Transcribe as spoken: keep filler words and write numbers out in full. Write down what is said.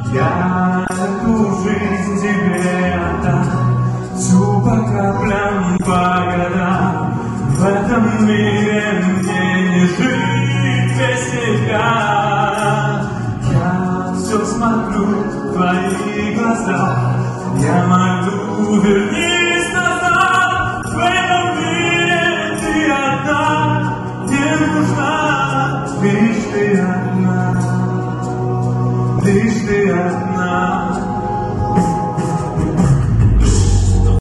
Я эту жизнь тебе отдам, всю по каплям, по годам. В этом мире мне не жить без тебя. Я все смотрю в твои глаза, я молю, верни.